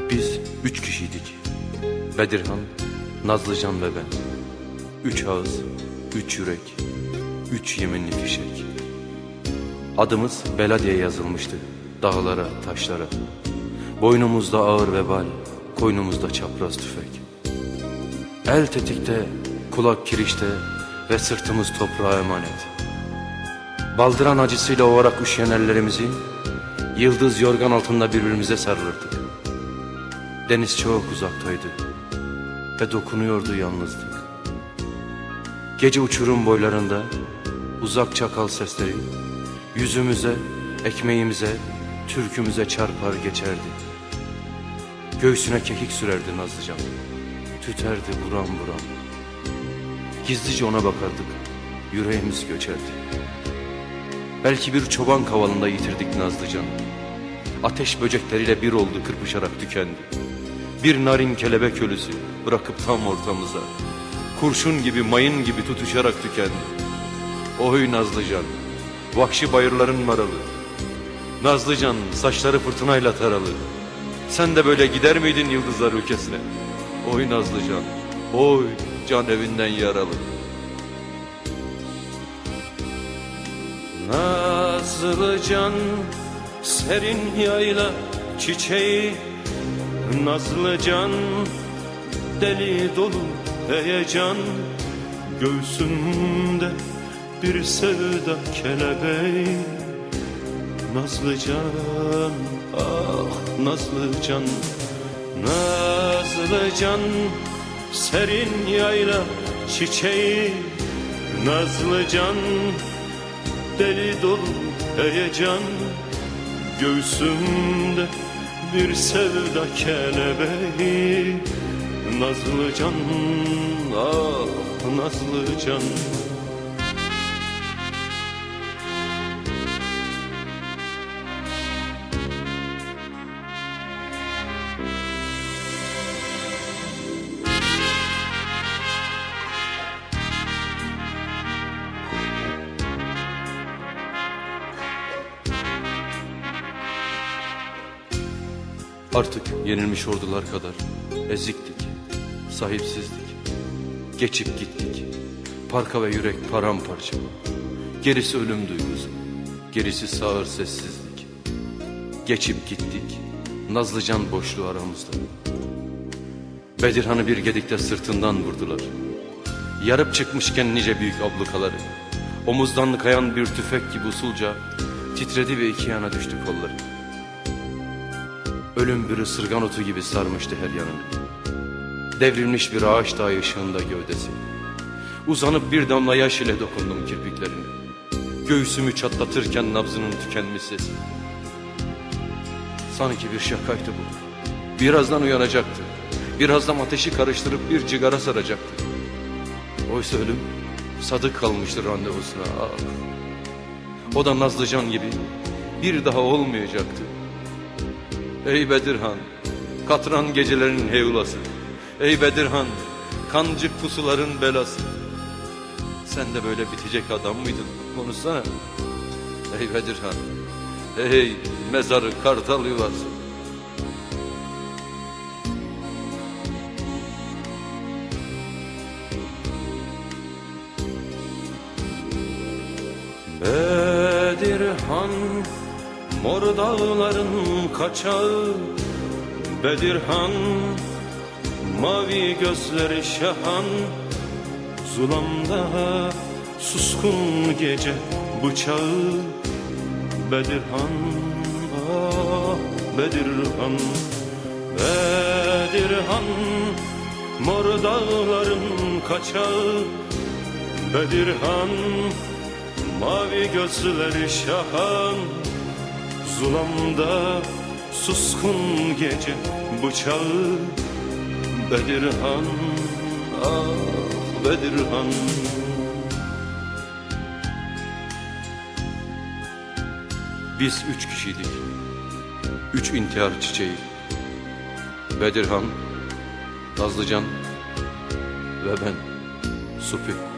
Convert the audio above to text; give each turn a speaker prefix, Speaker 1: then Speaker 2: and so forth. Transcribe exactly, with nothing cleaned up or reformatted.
Speaker 1: Biz üç kişiydik. Bedirhan, Nazlıcan ve ben. Üç ağız, üç yürek, üç yeminli fişek. Adımız Bela diye yazılmıştı dağlara, taşlara. Boynumuzda ağır vebal, koynumuzda çapraz tüfek. El tetikte, kulak kirişte ve sırtımız toprağa emanet. Baldıran acısıyla ovarak üşüyen ellerimizi yıldız yorgan altında birbirimize sarılırdık. Deniz çok uzaktaydı ve dokunuyordu yalnızlık. Gece uçurum boylarında uzak çakal sesleri yüzümüze, ekmeğimize, türkümüze çarpar geçerdi. Göğsüne kekik sürerdi Nazlıcan, tüterdi buram buram. Gizlice ona bakardık, yüreğimiz göçerdi. Belki bir çoban kavalında yitirdik Nazlıcan'ı. Ateş böcekleriyle bir oldu, kırpışarak tükendi. Bir narin kelebek ölüsü bırakıp tam ortamıza, kurşun gibi mayın gibi tutuşarak tükendi. Oy Nazlıcan, vahşi bayırların maralı. Nazlıcan, saçları fırtınayla taralı. Sen de böyle gider miydin yıldızlar ülkesine? Oy Nazlıcan, oy can evinden yaralı. Nazlıcan, serin yayla çiçeği, Nazlıcan, deli dolu heyecan, göğsümde bir sevda kelebeği. Nazlıcan, ah Nazlıcan, Nazlıcan, serin yayla çiçeği, Nazlıcan, deli dolu heyecan, göğsümde bir sevda kelebeği. Nazlıcan, ah Nazlıcan. Artık yenilmiş ordular kadar eziktik, sahipsizdik. Geçip gittik, parka ve yürek paramparça. Gerisi ölüm duygusu, gerisi sağır sessizlik. Geçip gittik, Nazlıcan boşluğu aramızda. Bedirhan'ı bir gedikte sırtından vurdular. Yarıp çıkmışken nice büyük ablukaları, omuzdan kayan bir tüfek gibi usulca titredi ve iki yana düştü kolları. Ölüm bir ısırgan otu gibi sarmıştı her yanını. Devrilmiş bir ağaç dağı ışığında gövdesi. Uzanıp bir damla yaş ile dokundum kirpiklerine. Göğsümü çatlatırken nabzının tükenmiş sesi. Sanki bir şakaydı bu. Birazdan uyanacaktı. Birazdan ateşi karıştırıp bir cigara saracaktı. Oysa ölüm sadık kalmıştı randevusuna. Ah. O da Nazlıcan gibi bir daha olmayacaktı. Ey Bedirhan, katran gecelerin heyulası. Ey Bedirhan, kancık pusuların belası. Sen de böyle bitecek adam mıydın? Konuşsana. Ey Bedirhan, ey mezarı kartal yuvası. Bedirhan, mor dağların kaçağı, Bedirhan, mavi gözleri şahan, zulamda suskun gece bıçağı. Bedirhan, ah Bedirhan, Bedirhan, mor dağların kaçağı, Bedirhan, mavi gözleri şahan, zulamda suskun gece bıçağı. Bedirhan, ah Bedirhan. Biz üç kişiydik, üç intihar çiçeği. Bedirhan, Nazlıcan ve ben, Supi.